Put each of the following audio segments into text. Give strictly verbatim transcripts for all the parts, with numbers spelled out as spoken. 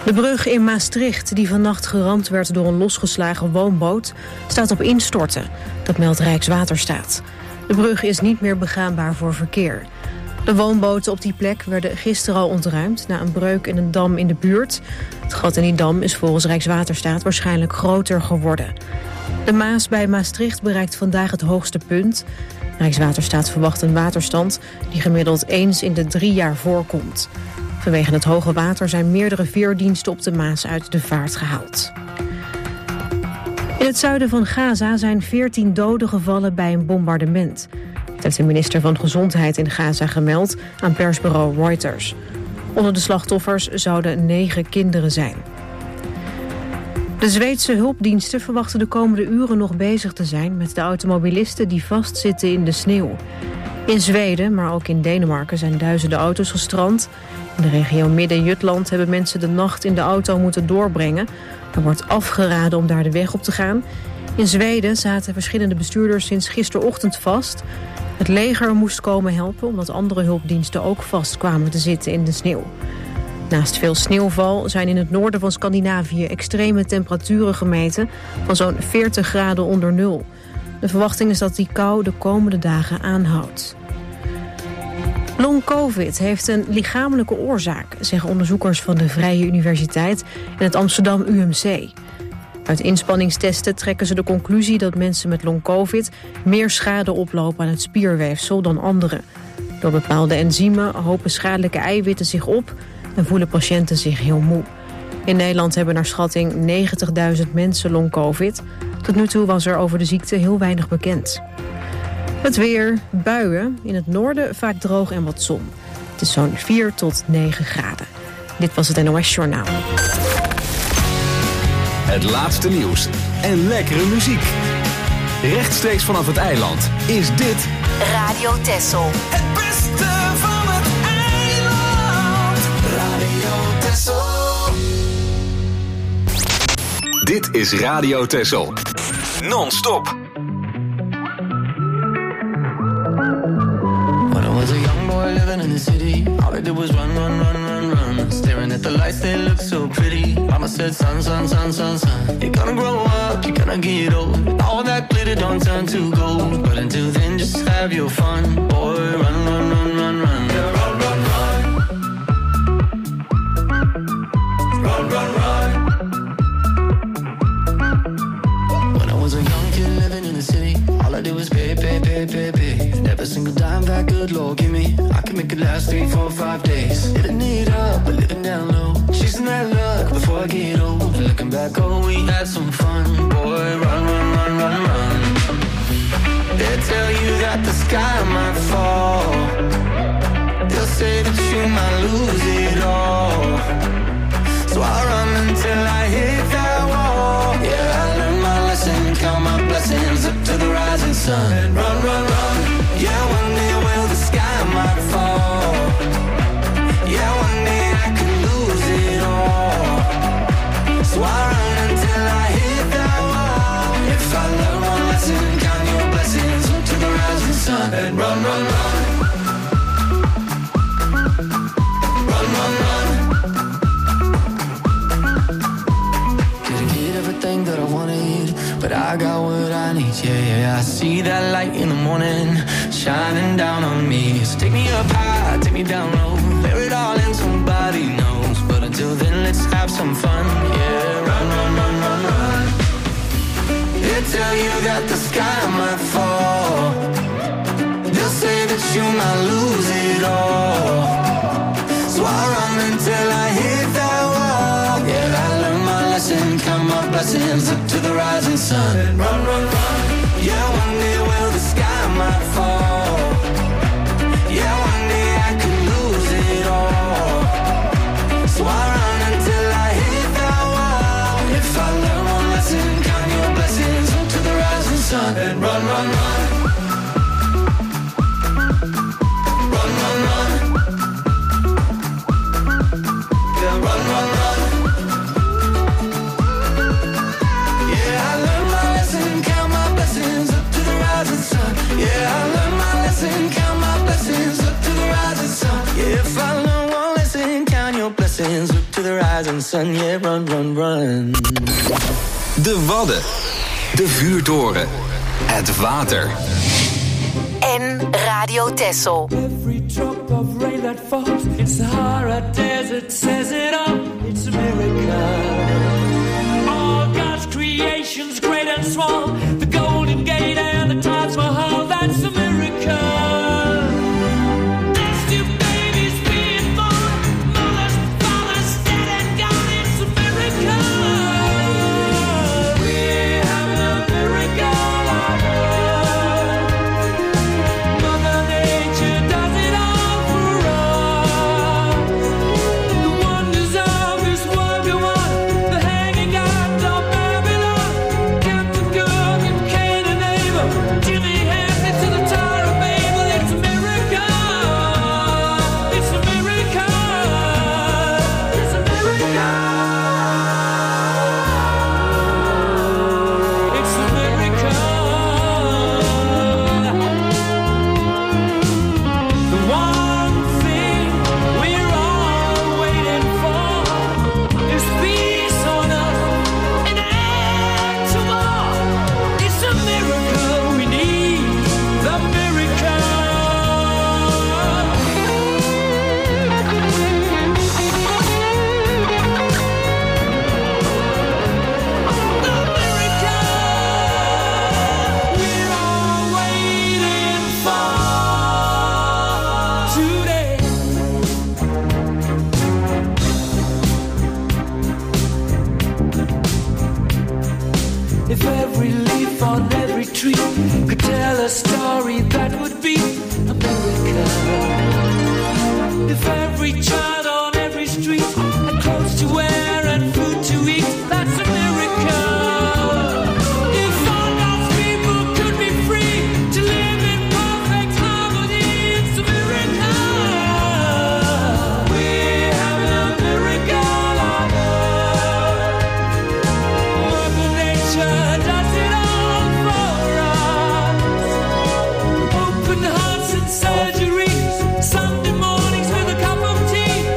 De brug in Maastricht, die vannacht geramd werd door een losgeslagen woonboot, staat op instorten. Dat meldt Rijkswaterstaat. De brug is niet meer begaanbaar voor verkeer. De woonboten op die plek werden gisteren al ontruimd na een breuk in een dam in de buurt. Het gat in die dam is volgens Rijkswaterstaat waarschijnlijk groter geworden. De Maas bij Maastricht bereikt vandaag het hoogste punt. Rijkswaterstaat verwacht een waterstand die gemiddeld eens in de drie jaar voorkomt. Vanwege het hoge water zijn meerdere veerdiensten op de Maas uit de vaart gehaald. In het zuiden van Gaza zijn veertien doden gevallen bij een bombardement. Dat heeft de minister van Gezondheid in Gaza gemeld aan persbureau Reuters. Onder de slachtoffers zouden negen kinderen zijn. De Zweedse hulpdiensten verwachten de komende uren nog bezig te zijn met de automobilisten die vastzitten in de sneeuw. In Zweden, maar ook in Denemarken, zijn duizenden auto's gestrand. In de regio Midden-Jutland hebben mensen de nacht in de auto moeten doorbrengen. Er wordt afgeraden om daar de weg op te gaan. In Zweden zaten verschillende bestuurders sinds gisterochtend vast. Het leger moest komen helpen omdat andere hulpdiensten ook vast kwamen te zitten in de sneeuw. Naast veel sneeuwval zijn in het noorden van Scandinavië extreme temperaturen gemeten van zo'n veertig graden onder nul. De verwachting is dat die kou de komende dagen aanhoudt. Long-covid heeft een lichamelijke oorzaak, zeggen onderzoekers van de Vrije Universiteit en het Amsterdam U M C. Uit inspanningstesten trekken ze de conclusie dat mensen met long-covid meer schade oplopen aan het spierweefsel dan anderen. Door bepaalde enzymen hopen schadelijke eiwitten zich op en voelen patiënten zich heel moe. In Nederland hebben naar schatting negentigduizend mensen long-covid. Tot nu toe was er over de ziekte heel weinig bekend. Het weer, buien, in het noorden vaak droog en wat zon. Het is zo'n vier tot negen graden. Dit was het N O S Journaal. Het laatste nieuws en lekkere muziek. Rechtstreeks vanaf het eiland is dit Radio Texel. Het beste van het eiland. Radio Texel. Dit is Radio Texel. Non-stop. When I was a young boy living in the city, all I did was run, run, run, run, run. Staring at the lights, they look so pretty. Mama said, son, son, son, son, son, you're gonna grow up, you're gonna get old. All that glitter don't turn to gold. But until then, just have your fun. Boy, run, run, run, run, run. Yeah, run, run, run. Run, run, run. When I was a young kid living in the city, all I did was pay, pay, pay, pay, pay. Every single dime that good Lord give me, I can make it last three, four, five days. Living it up, but living down low. Chasing that luck before I get old. Looking back, oh, we had some fun. Boy, run, run, run, run, run. They tell you that the sky might fall. They'll say that you might lose it all. So I run until I hit that wall. Yeah, I learned my lesson, count my blessings up to the rising sun. And run, run, run. Yeah, one day will the sky might fall. Yeah, one day I could lose it all. So I run until I hit that wall. If I learn one lesson, count your blessings up to the rising sun. And run, run, run. Run, run, run. Didn't get everything that I wanted, but I got what I need, yeah, yeah. I see that light in the morning, shining down on me. So take me up high, take me down low, bear it all in, somebody knows. But until then, let's have some fun, yeah. Run, run, run, run, run. They tell you that the sky might fall. They'll say that you might lose it all. So I run until I hit that wall. Yeah, I learned my lesson, count my blessings up to the rising sun. And run, run, run. Yeah, one day will the sky might fall. Yeah, one day I could lose it all. So I run until I hit that wall. If I learn one lesson, count your blessings up to the rising sun. And run, run, run. Run, run, run. Yeah, run, run, run. Yeah, I learned my lesson, count my blessings up to the rising sun. Yeah, I learned my lesson, count my blessings up to the rising sun. Yeah, if I learn one lesson, count your blessings up to the rising rising sun, yeah, run, run, run. De Wadden. De vuurtoren. Het water. En Radio Texel. Every drop of rain that falls in Sahara Desert says it all. It's a miracle. All God's creations, great and small. The Golden Gate and the Taj Mahal. That's a miracle. Surgeries, Sunday mornings with a cup of tea.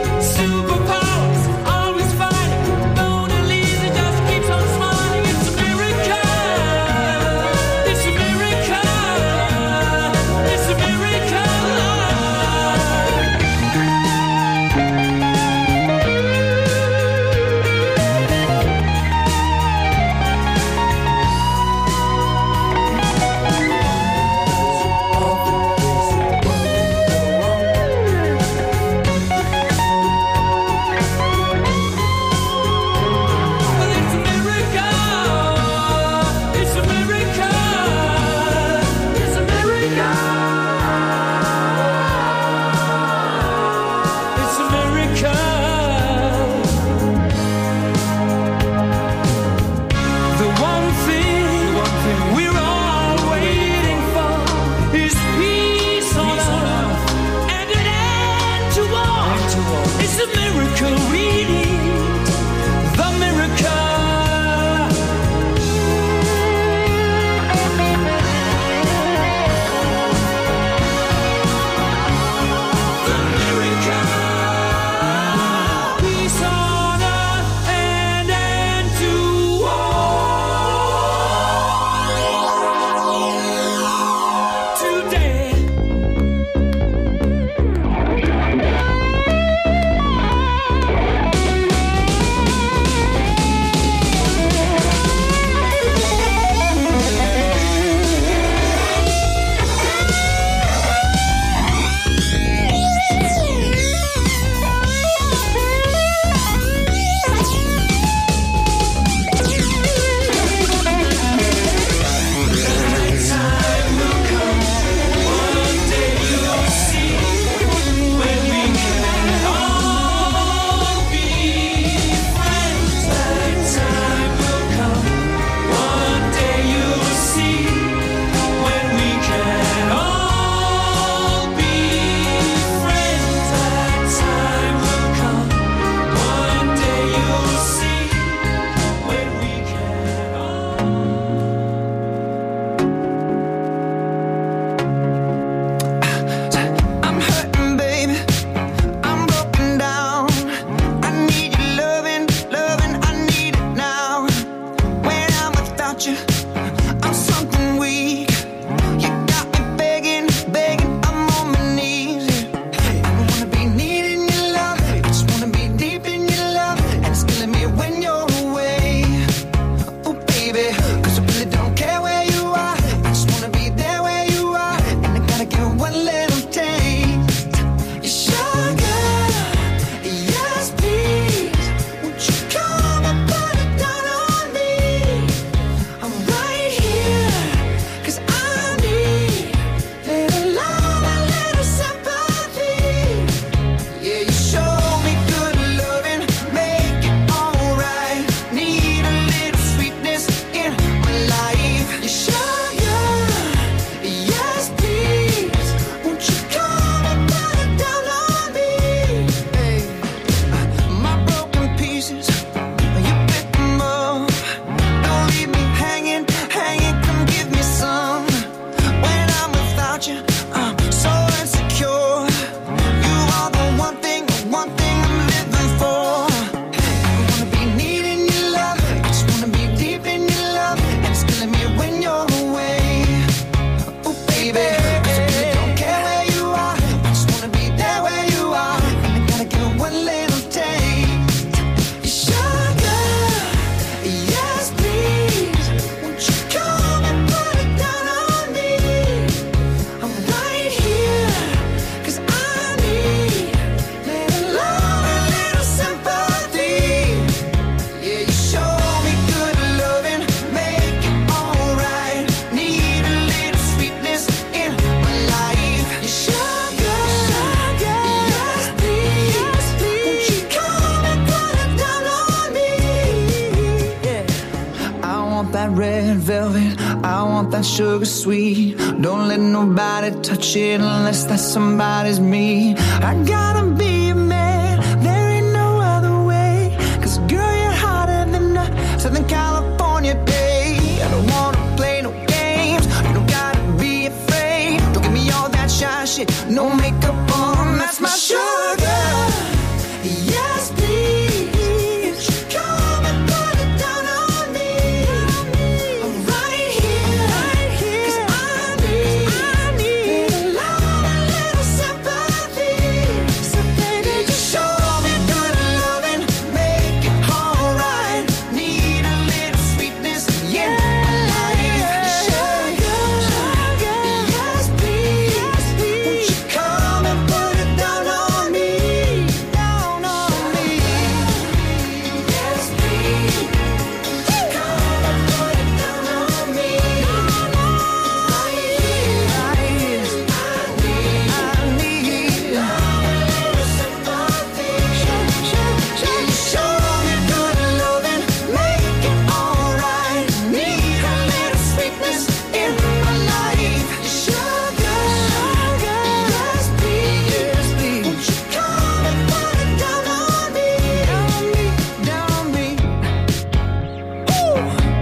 that red velvet, I want that sugar sweet. Don't let nobody touch it unless that somebody's me. I gotta be a man, there ain't no other way. Cause girl, you're hotter than a Southern California day. I don't wanna play no games, you don't gotta be afraid. Don't give me all that shy shit, no makeup on, that's my sugar. Yes, please, come and put it down on me. I'm right here, right here. 'Cause I need, I need a lot, a little sympathy. So baby, just show me good loving, make it alright. Need a little sweetness in my life. Sugar, sugar, yes please, yes please. Won't you come and put it down on me, down on me. Yes please, come and put it down on me. Right here, right here. I need, I need a little sympathy. Show me good loving, make it alright. Need a little sweetness in my life. Sugar, sugar, yes please, yes please. Won't you come and put it down on me, down me, down me. Ooh.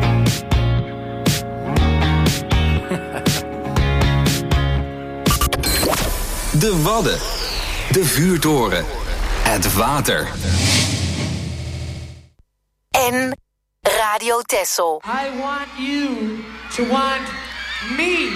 De Wadden. De vuurtoren. Het water. En Radio Texel. I want you to want me.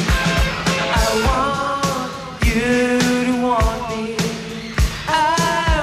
I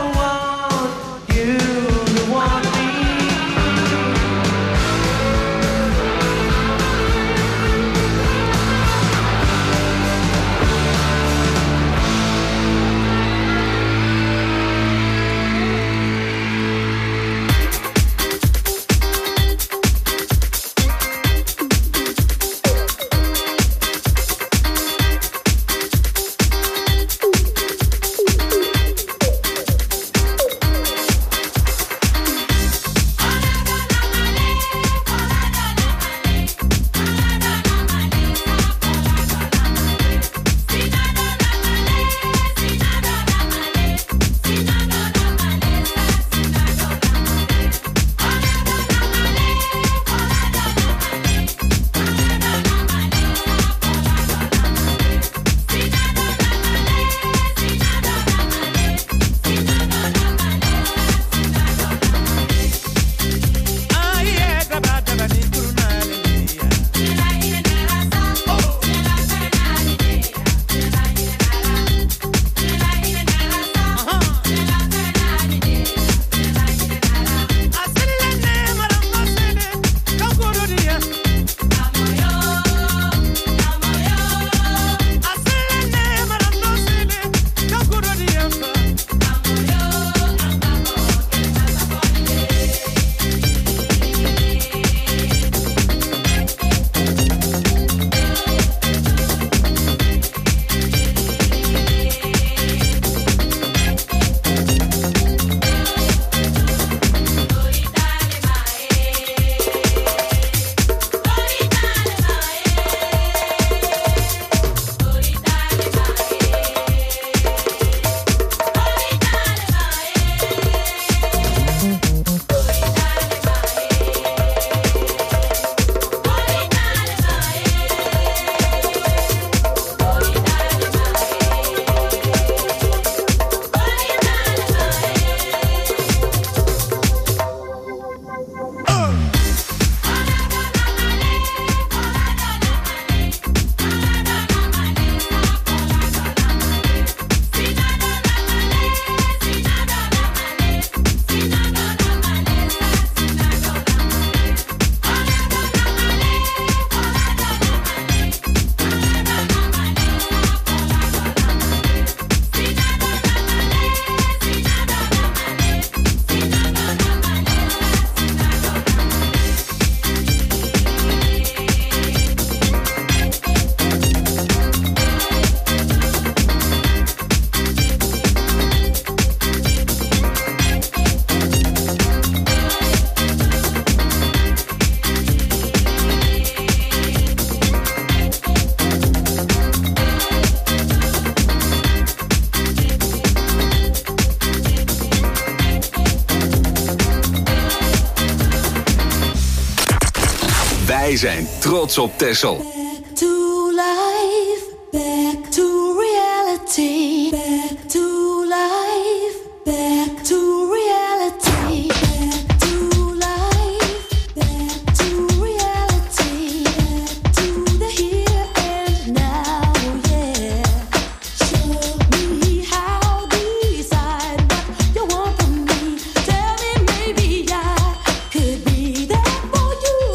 Wij zijn trots op Texel. Back to life, back to reality, back to life, back to reality, back to life, back to reality, back to the here and now, yeah. Show me how, decide what you want from me. Tell me maybe I could be there for you.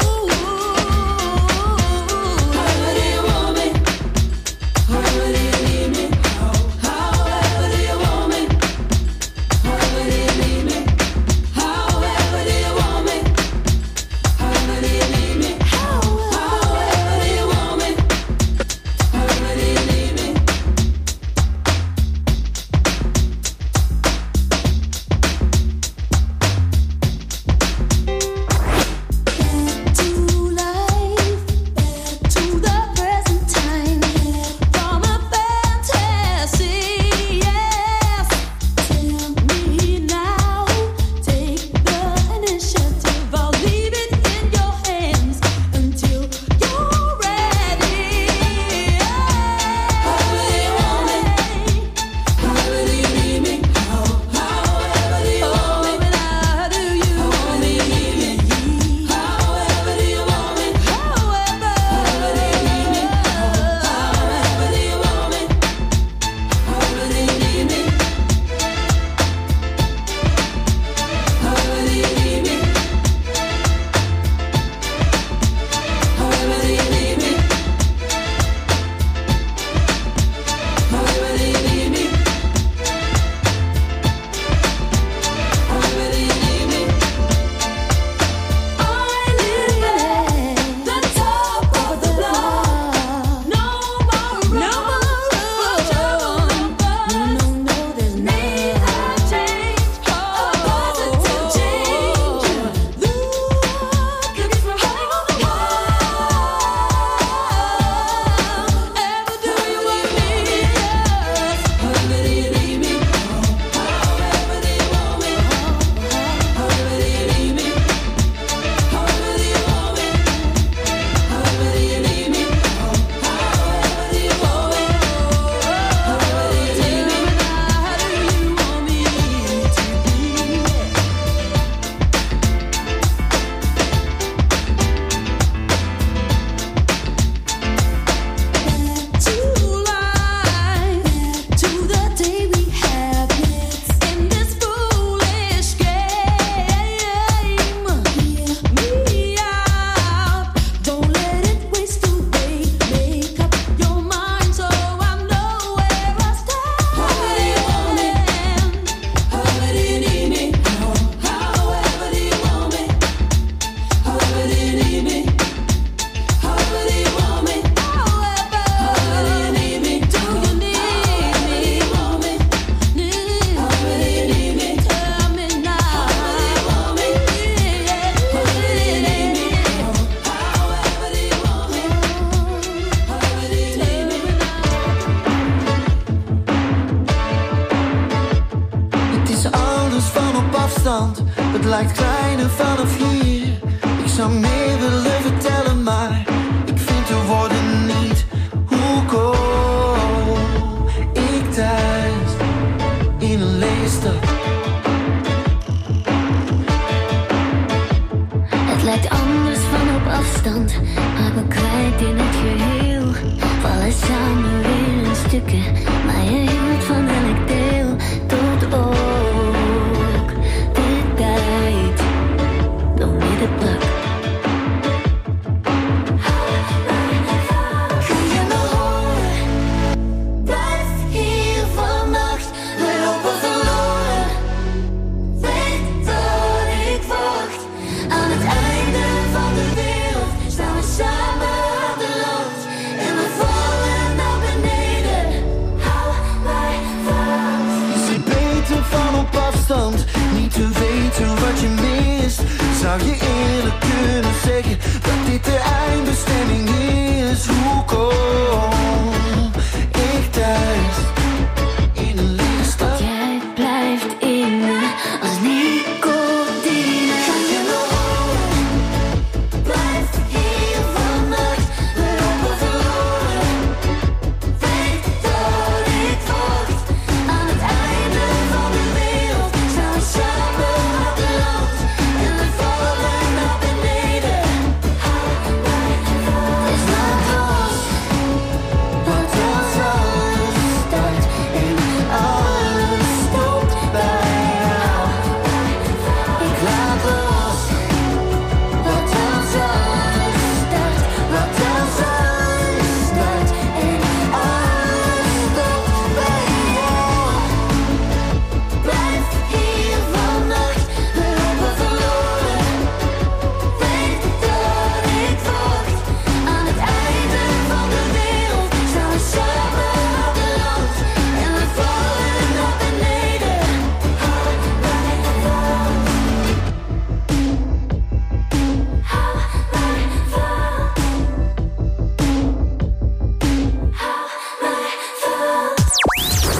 However do you want me? However do you need me? However do you want me? However do you need me? However do you want me? However do you need me? However do you want me? However do you need me? Back to life, back to the present time, from a fantasy, yes. Tell me now, take the initiative. I'll leave it in your hands until you're ready. However do you want me? However do you need me? However do you want me? How do you want me? However do you want me? However, however do you need me? However do you want me? However do you need me? However do you need me? However do you need me? However do you need me? However do you need me? I live at the top of the block. No more room for trouble. No, no, there's need a change, a positive change. Look at me hanging on the wall. Ever do you want me? However do you need me? However do you want me? However do you need me? However do you want me? However do you need me? However do you want me? However do you need me? How do you want me to be? Back to life, back to the day we have in this foolish game. Hear me out, don't let it waste away. Make up your mind so I know where I stand. However do you want me? However do you need me? However do you want me? However do you need me? However do you want me? However, however do you need me? Do you need me? However do you want me? However do you need me? Tell me now. However do you want me? However do you need me? However do you want me? However do you need me? Het is alles van op afstand, het lijkt kleiner vanaf hier. Ik zou meer willen vertellen, maar ik vind de woorden niet. Hoe kom ik thuis in een lege stad? Het lijkt anders van op afstand, maar we kwijt in het geheel. Vallen samen weer in stukken, maar je hield van elk deel. Tot ook de tijd door midden brak. Kun je me horen? Blijf hier vannacht, we lopen verloren. Weet dat ik wacht. Aan het einde van de wereld staan we samen aan de rand. En we vallen naar beneden. Hou mij vast. Is het beter van op afstand, niet te weten wat je mist? Zou je eerlijk kunnen zeggen dat dit de eindbestemming is? Hoe kom ik thuis in een lege stad? Jij blijft in me als nicotine. Kan je me horen? Blijf hier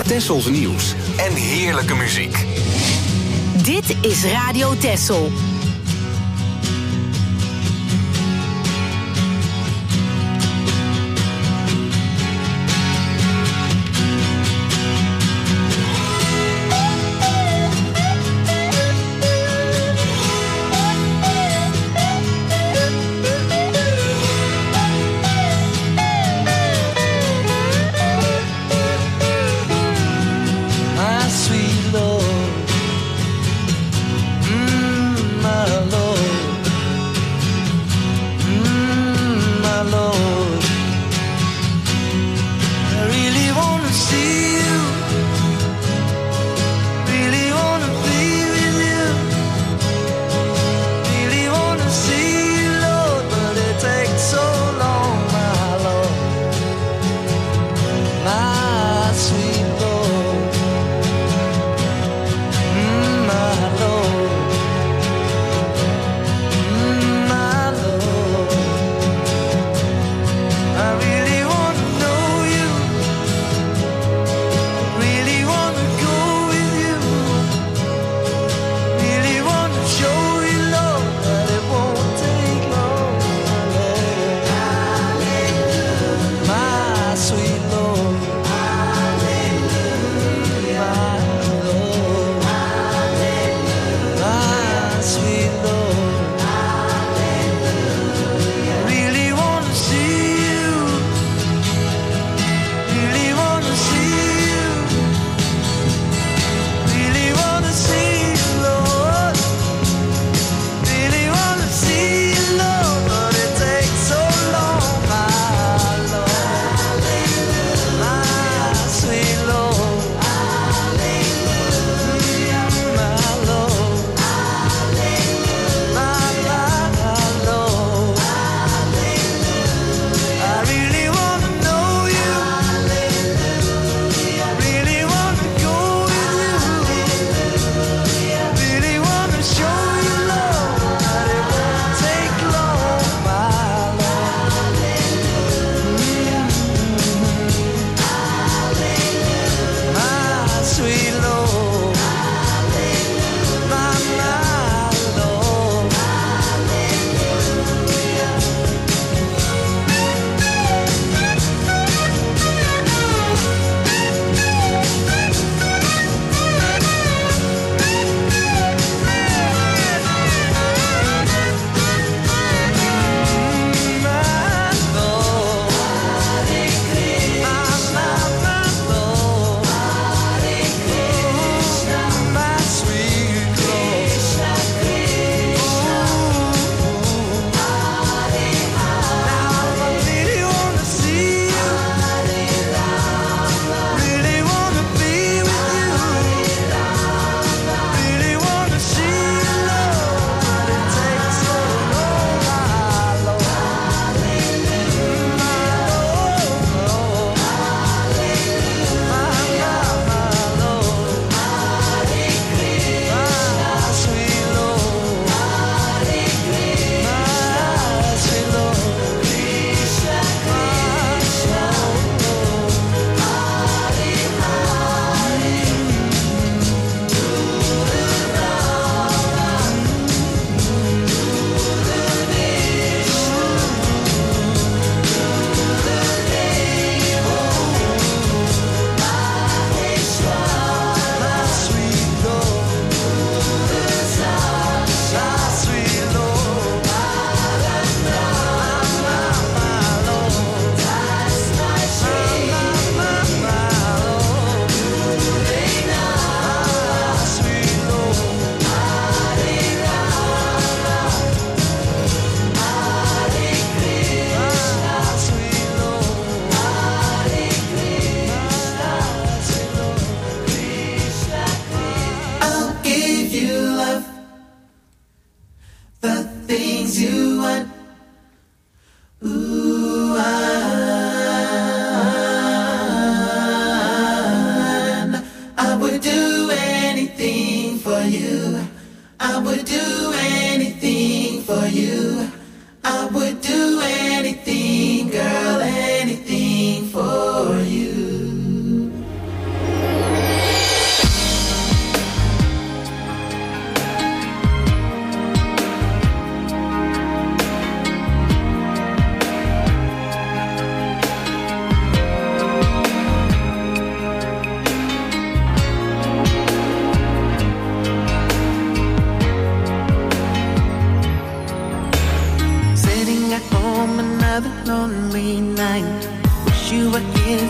Tessels nieuws en heerlijke muziek. Dit is Radio Tessel.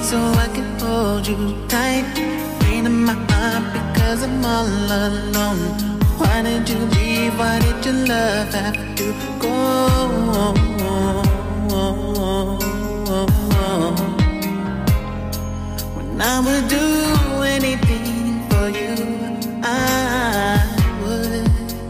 so I can hold you tight. Pain in my heart because I'm all alone. Why did you leave? Why did your love have to go? When I would do anything for you, I would.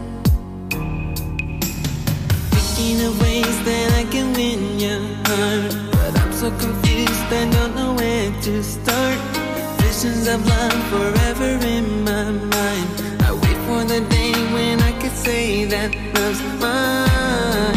Thinking of ways that I can win your heart, but I'm so confused, I don't know where to start. Visions of love forever in my mind. I wait for the day when I could say that love's mine.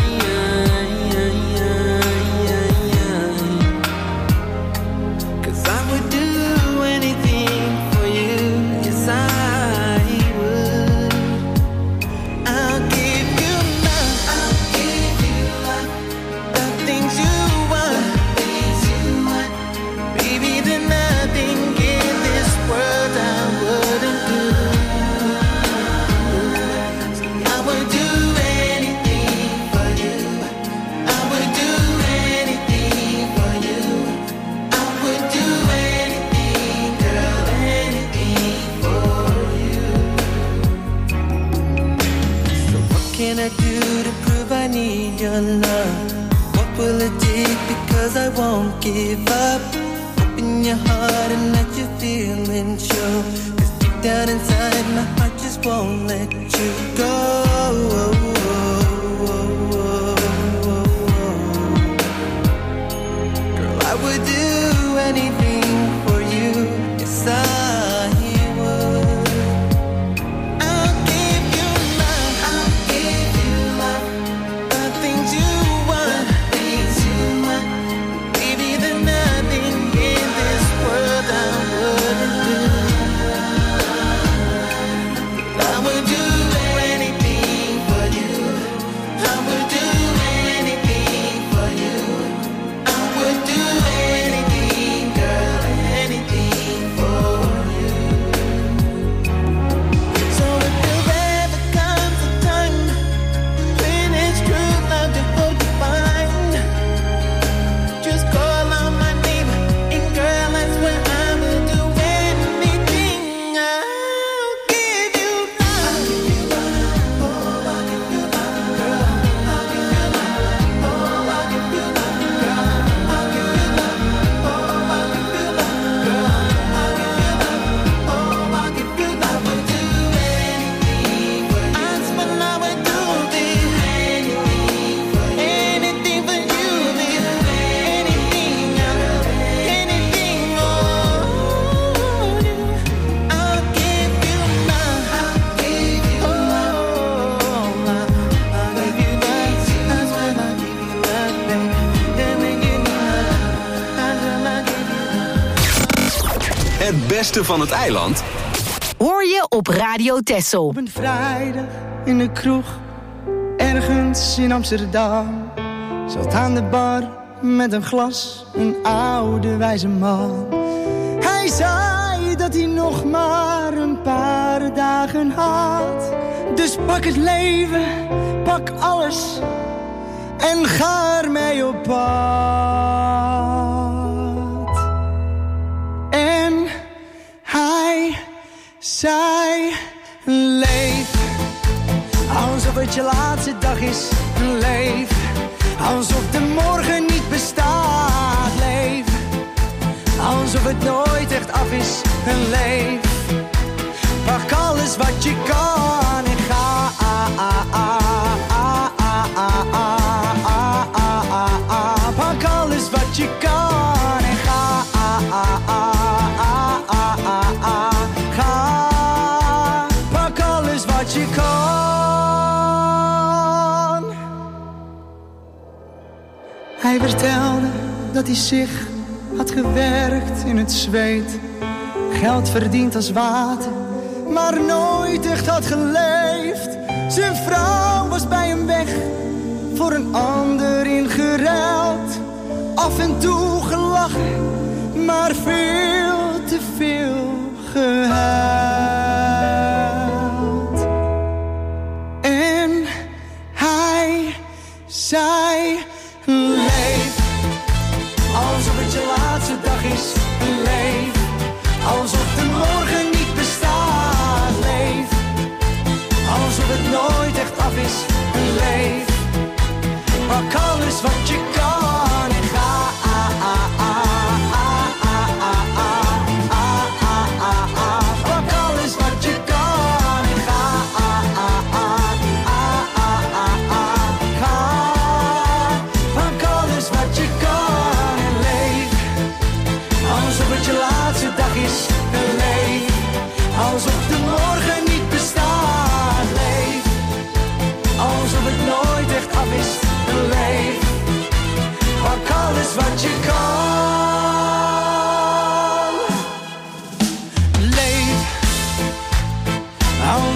Cause I would do anything for you, yes I would. I'll give you love, I'll give you love, the things you want, the things you want. Baby, there's nothing in this world I wouldn't do. I would do anything for you. I would do anything for you. I would do anything, girl, anything for you. So what can I do to prove I need your love? What will it take? Because I won't give up. Open your heart and let your feelings show. Cause deep down inside my heart just won't let you go. Girl, I would do anything for you, yes I would. I'll give you love, I'll give you love, the things you want, the things you want. Baby, there's nothing in this world I wouldn't do. I would do anything for you. I would do anything for you. I would do anything, girl, anything for you. So if there ever comes a time when it's true love to hold you fine, just call on my name, and girl, that's when I will do anything. I'll give you love. Oh, I'll give you love, girl. I'll give you love. Oh, I'll give you love, girl. I'll give you love. Oh, I'll give you love, girl. I'll give you love. Oh, I'll give you love. I would do anything for you. That's when I would do this. Anything for you. Anything for you, baby. Anything, anything, oh. I'll give you love. I'll give you love. Oh, I'll give you love. That's when I give you love, baby. Then we give you love. That's when I give you love. Het beste van het eiland Hoor je op Radio Texel. Op een vrijdag in de kroeg, ergens in Amsterdam, zat aan de bar met een glas een oude wijze man. Hij zei dat hij nog maar een paar dagen had. Dus pak het leven, pak alles en ga ermee op pad. En hij zei: leef alsof het je laatste dag is. Leef alsof de morgen niet bestaat. Leef alsof het nooit echt af is. Leef, pak alles wat je kan en ga. Pak alles wat je kan en ga. Ga, pak alles wat je kan. Hij vertelde dat hij zich had gewerkt in het zweet, geld verdiend als water, maar nooit echt had geleefd. Zijn vrouw was bij hem weg, voor een ander ingeruild. Af en toe gelachen, maar veel te veel gehuild. En hij zei: leef alsof het je laatste dag is.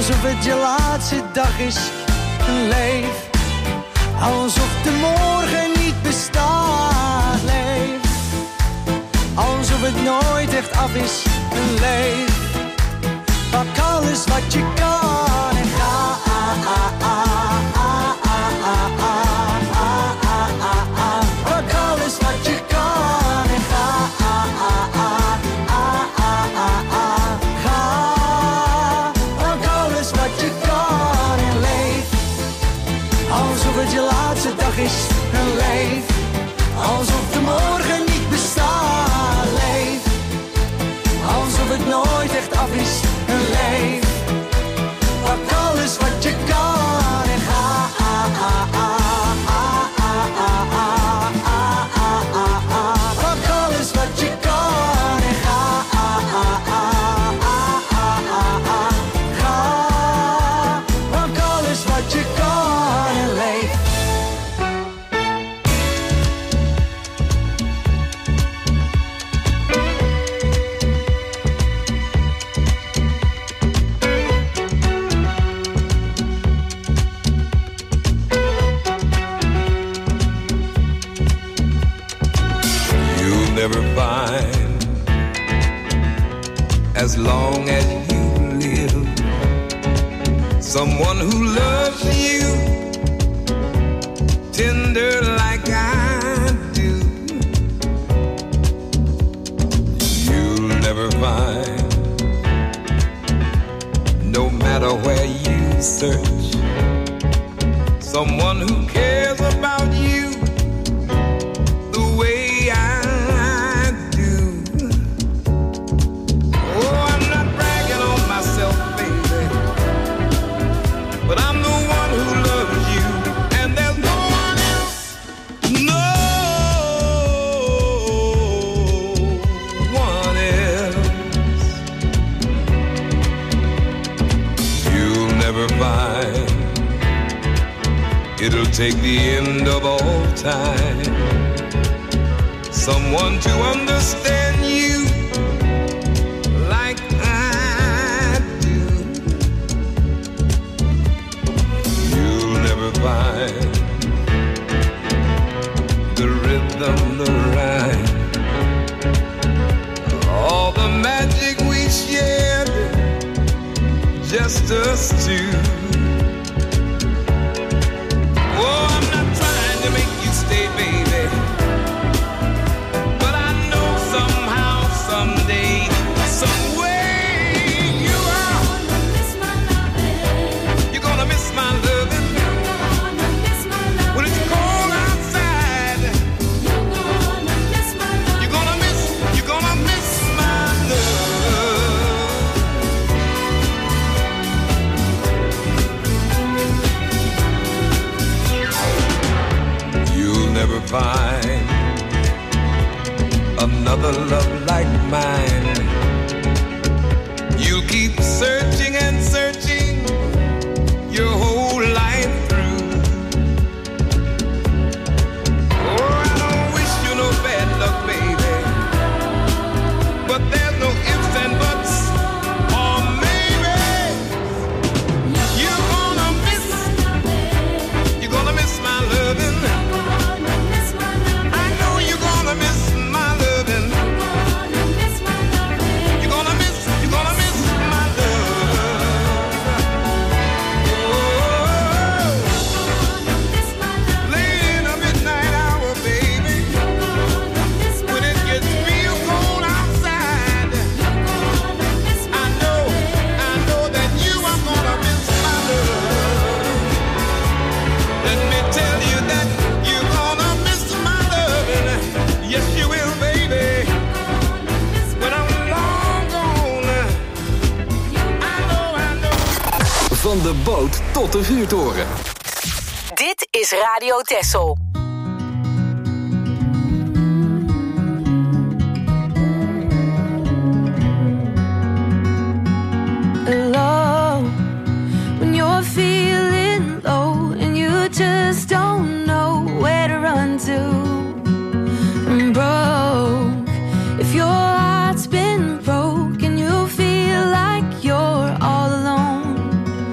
alsof het je laatste dag is. En leef alsof de morgen niet bestaat. Leef alsof het nooit echt af is. En leef, pak alles wat je kan en ga. Pak alles wat je kan en ga. Ga, pak alles wat je kan en leef alsof het je laatste dag is. En leef alsof de morgen niet bestaat. Leef alsof het nooit echt af is. En leef, pak alles wat je kan en ga. Pak alles wat je kan en ga. Ga, pak alles wat je kan en leef. Never find, as long as you live, someone who loves you tender like I do. You'll never find, no matter where you search, someone who cares about you the way I it'll take the end of all time, someone to understand you like I do. You'll never find the rhythm, the rhyme, all the magic we shared, just us two. Baby, but I know somehow, someday, some way you are. You're gonna miss my loving. When it's cold outside, you're gonna miss, you're gonna miss my love. You'll never find another love like mine. You'll keep searching and searching your whole life through. Oh, I don't wish you no bad luck, baby, but there's no ifs and buts, or maybe you're gonna miss, you're gonna miss my loving. Van de boot tot de vuurtoren. Dit is Radio Texel. Low, when you're feeling low and you just don't know where to run to. And broke, if your heart's been broke and you feel like you're all alone.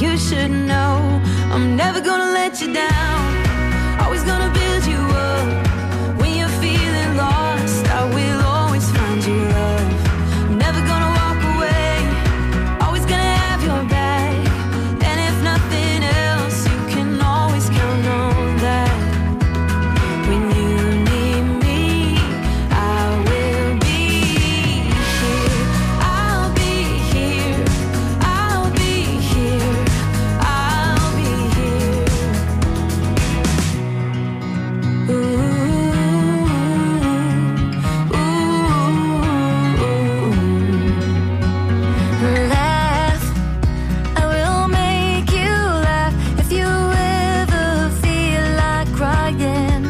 you should know I'm never gonna let you down. Always gonna build you up. When you're feeling lost, I will always find you love. I'm never gonna walk away. Always gonna have your back. And if nothing else, you can always count on that. When you need me, I will be here. I'll be here. I'll be here. I'll be here. Ooh, ooh. Laugh. I will make you laugh if you ever feel like crying.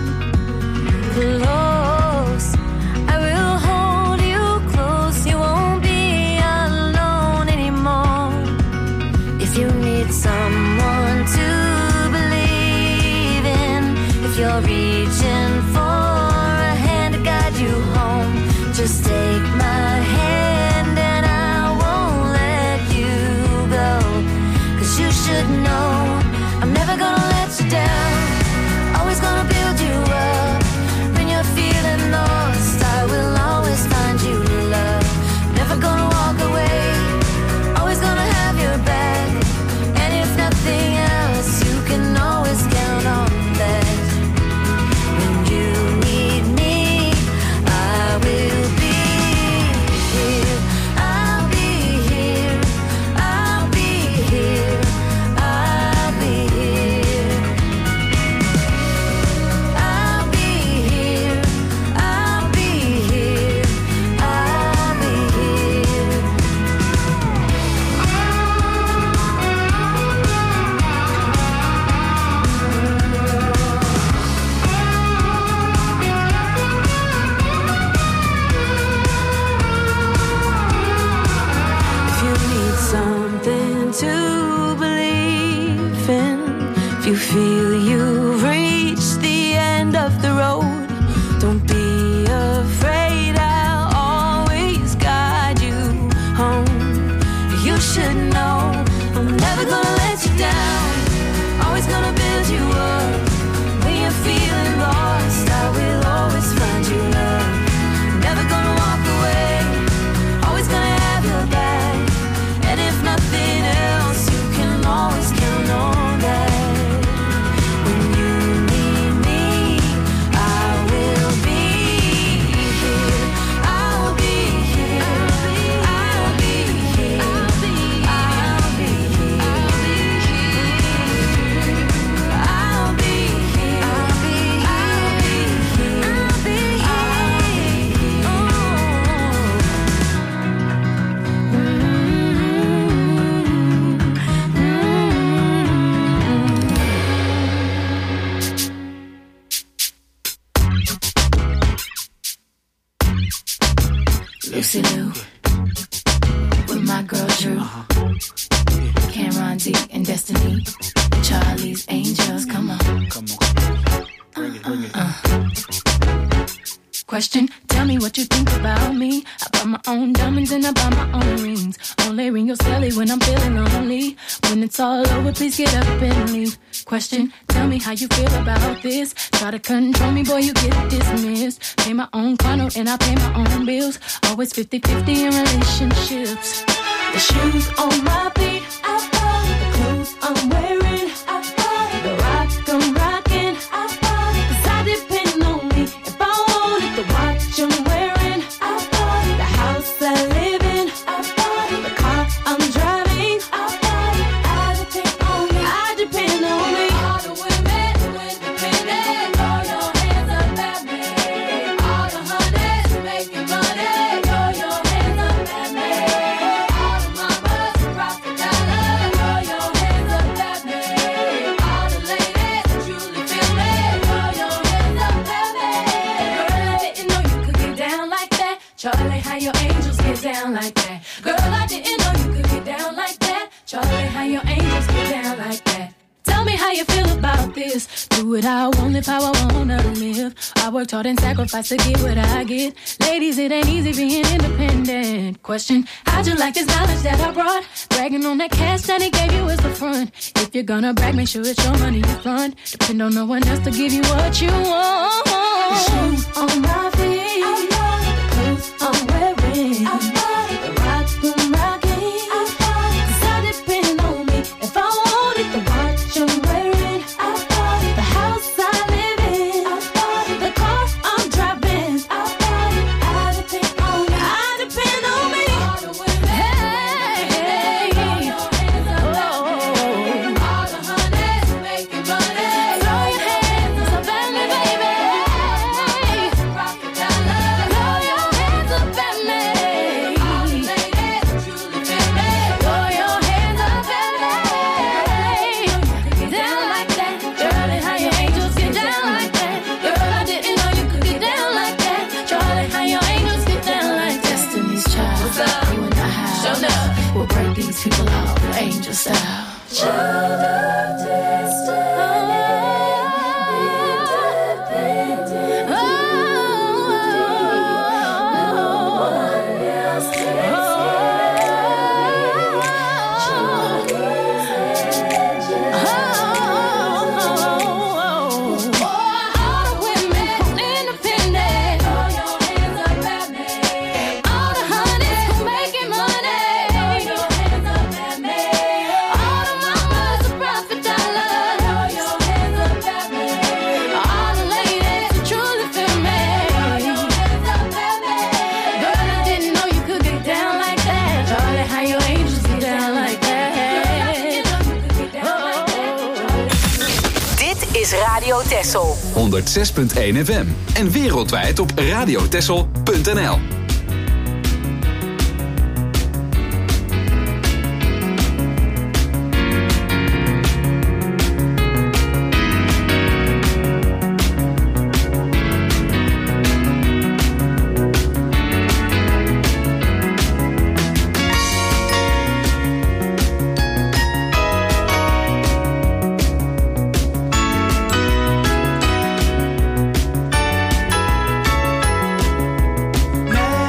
Close. I will hold you close. You won't be alone anymore. If you need someone to believe in, if you're reaching for a hand to guide you home, just take my hand and I won't let you go. 'Cause you should know I'm never gonna let you down. Always gonna build you up. When you're feeling lost, I will always find you love. Never gonna walk away. Always gonna have your back. And if nothing else, you can always count on that. When you need me, I will be here. I'll be here. I'll be here. I'll be here. I'll be here. I'll be here. I'll be here. If you need something to believe in, if you feel you've reached the end of the road, don't be afraid, I'll always guide you home. You should know I'm never gonna let you down. Always gonna build you up. When you're feeling lost, I will always find you love. Never gonna walk away. Always gonna have your back. And if nothing else, you can always count on that. When you need me, I will be here. I'll be here. I'll be here. I'll be here. I'll be here. I'll be here. I'll be here. Oh. Lucy Liu with my girl Drew, Cameron D and Destiny, Charlie's Angels. Come on. Come on. Bring it, bring it. Uh. Question, tell me what you think about me. I buy my own diamonds and I buy my own rings. Only ring your celly when I'm feeling lonely. When it's all over, please get up and leave. Question, tell me how you feel about this. Try to control me, boy, you get dismissed. Pay my own condo and I pay my own bills. Always fifty-fifty in relationships. The shoes on my feet, I bought. The clothes I'm wearing, I bought. The rock I'm rocking, I bought. 'Cause I depend on me. If I wanted the watch I'm wearing, I bought. The house I live in, I bought. The car I'm driving, I bought. I depend on me. I depend on me. All the women who independent, throw your hands up at me. All the honeys who making money, throw your hands up at me. All the mamas who rock the dollar, throw your hands up at me. All the ladies who truly feel me, throw your hands up at me. Girl, I didn't know you could get down like that. Charlie, how your angels get down like that. Girl, I didn't know you could get down like that. Charlie, how your angels get down like that. Tell Tell me how you feel about this. Do it how I want, live how I wanna live. I worked hard and sacrificed to get what I get. Ladies, it ain't easy being independent. Question, how'd you like this knowledge that I brought? Bragging on that cash that he gave you is the front. If you're gonna brag, make sure it's your money you fund. Depend on no one else to give you what you want. The shoes on my feet, the clothes I'm wearing, the rock I'm rocking. Cause I depend on me. If I want it, the watch I'm wearing, the house I live in, the car I'm driving. I depend on me. I depend on me. Hey, oh, all the honeys making money. Throw your hands up at me, baby. Rock it down, throw your hands up at me. All the ladies truly feel me. Throw your hands up at me. Get down like that, Charlie. How your angels get down like that, girl? I didn't know you could get down like that, Charlie. How your angels get down like that. Destiny's Child. What's up? You and I have. Show up. We'll break these people out, angel style. Child of destiny, independent. No one else takes all the women independent. Throw your hands up at me. All the honeys who making money. Throw your hands up at me. All the mamas who profit dollars. Throw your hands up at me. All the ladies who truly feel me. Throw your hands up at me. Girl, I didn't know you could get down like that, Charlie. How your angels get down like that. Dit is Radio Texel. honderd zes punt één F M en wereldwijd op radiotessel punt n l. Met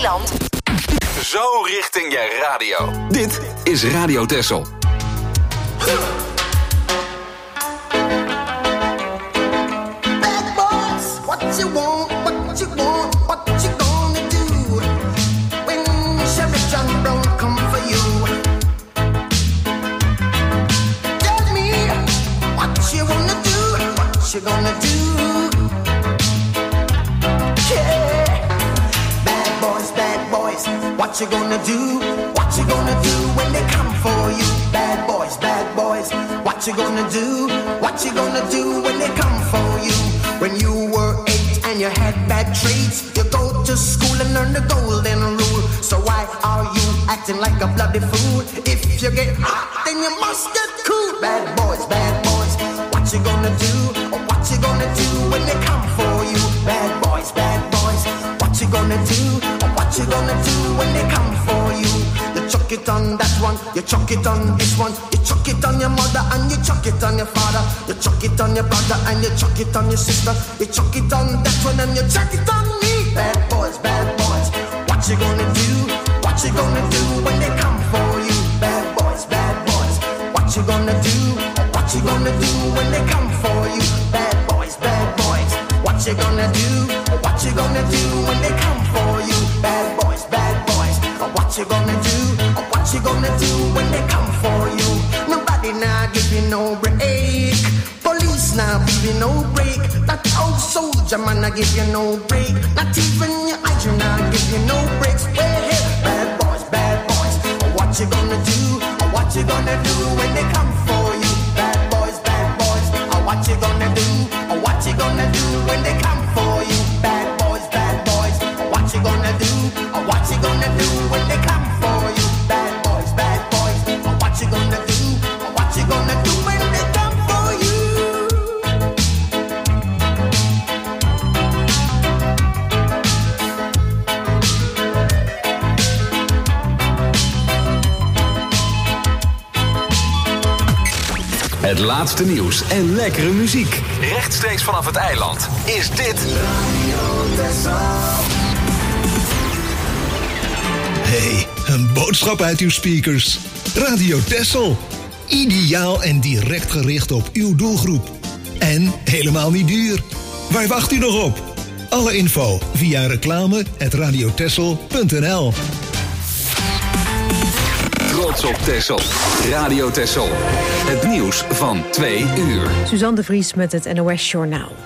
eiland. Zo richting je radio. Dit is Radio Texel. Bad boys, what you want, what you want, what you gonna do when Sheriff John Brown come for you? Tell me what you wanna do, what you gonna do? Yeah, bad boys, bad boys, what you gonna do? What you gonna do when they come for you? Bad boys, bad boys, what you gonna do? What you gonna do when they come for you? When you were eight and you had bad traits, you go to school and learn the golden rule. So why are you acting like a bloody fool? If you get hot, then you must get cool. Bad boys, bad boys, what you gonna do? What you gonna do when they come for you? Bad boys, bad boys, what you gonna do? What you gonna do when they come for you? You chuck it on that one, you chuck it on this one, you chuck it on your mother and you chuck it on your father, you chuck it on your brother and you chuck it on your sister, you chuck it on that one and you chuck it on me. Bad boys, bad boys, what you gonna do? What you gonna do when they come for you? Bad boys, bad boys, what you gonna do? What you gonna do when they come for you? Bad boys, bad boys, what you gonna do? What you gonna do when they come for you? Bad boys, bad boys, what you gonna do? What you gonna do when they come for you? Nobody now give you no break. Police now give you no break. That old soldier man I give you no break. Not even your eyes you now give you no breaks. Well, hey, bad boys, bad boys, what you gonna do? What you gonna do when they come for you? Bad boys, bad boys, what you gonna do? What you gonna do when they come for you? Bad boys, bad boys, what you gonna do? What you gonna do when they come for you? Bad boys, bad boys, what you gonna do? What you gonna do when they come for you? Het laatste nieuws en lekkere muziek. Rechtstreeks vanaf het eiland is dit Hey, een boodschap uit uw speakers. Radio Texel. Ideaal en direct gericht op uw doelgroep. En helemaal niet duur. Waar wacht u nog op? Alle info via reclame at radiotexel punt n l. Trots op Texel. Radio Texel. Het nieuws van twee uur. Suzanne de Vries met het N O S Journaal.